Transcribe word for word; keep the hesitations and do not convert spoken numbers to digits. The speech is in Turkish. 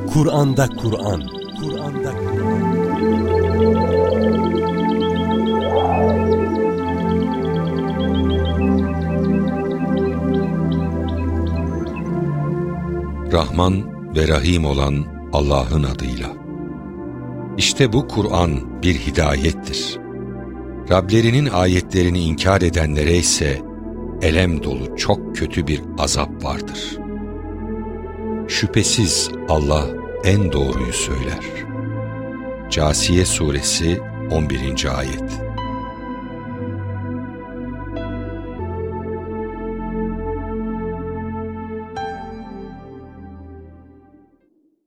Kur'an'da Kur'an, Kur'an'da Kur'an. Rahman ve Rahim olan Allah'ın adıyla. İşte bu Kur'an bir hidayettir. Rablerinin ayetlerini inkar edenlere ise elem dolu çok kötü bir azap vardır. Şüphesiz Allah en doğruyu söyler. Câsiye Suresi on birinci ayet.